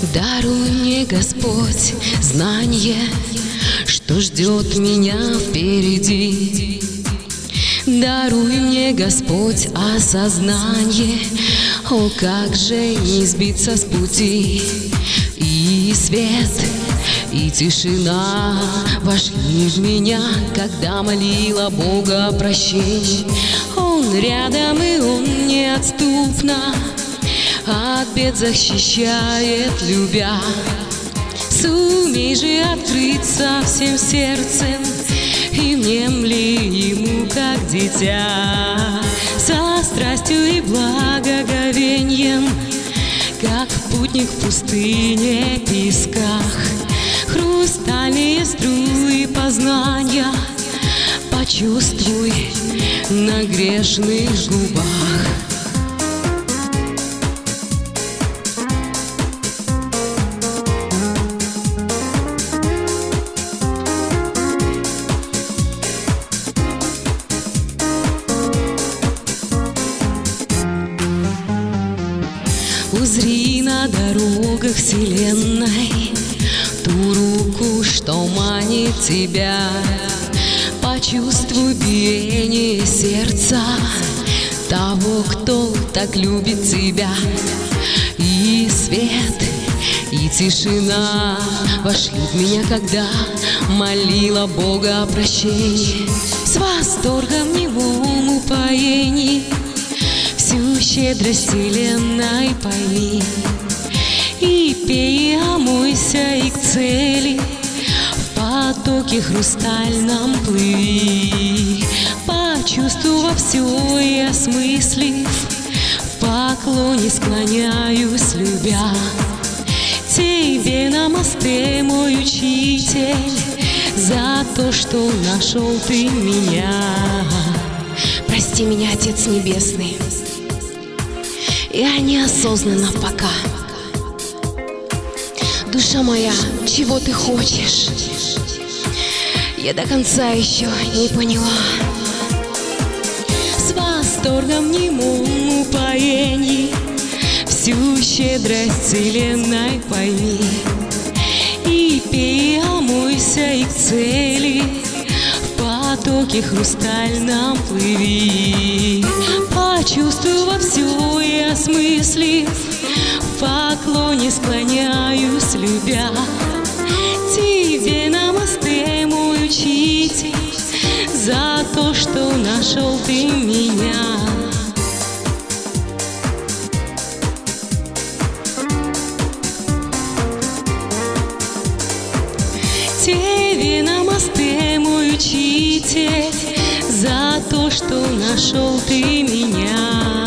Даруй мне, Господь, знание, что ждет меня впереди. Даруй мне, Господь, осознание, о, как же не сбиться с пути. И свет, и тишина вошли в меня, когда молила Бога о прощении. Он рядом, и Он неотступно от бед защищает, любя. Сумей же открыться всем сердцем и внемли Ему, как дитя, со страстью и благоговением, как путник в пустыне песках. Хрустальные струи познания почувствуй на грешных губах. Узри на дорогах вселенной ту руку, что манит тебя. Почувствуй биение сердца того, кто так любит тебя. И свет, и тишина вошли в меня, когда молила Бога о прощении. С восторгом в немом упоении всю щедрость вселенной пойми. И пей, и омойся, и к цели в потоке хрустальном плыви. Почувствовав все и осмыслив, в поклоне склоняюсь, любя. Тебе намасте, мой учитель, за то, что нашел ты меня. Прости меня, Отец Небесный, я неосознанно пока. Душа моя, чего ты хочешь? Я до конца еще не поняла. С восторгом в немом упоении всю щедрость вселенной пойми. И пей, и омойся, и к цели в потоке хрустальном плыви. Почувствуй во все и осмыслив, в поклоне склоняюсь, любя. Тебе намасте, мой учитель, за то, что нашел ты меня. Тебе намасте, мой учитель, за то, что нашел ты меня.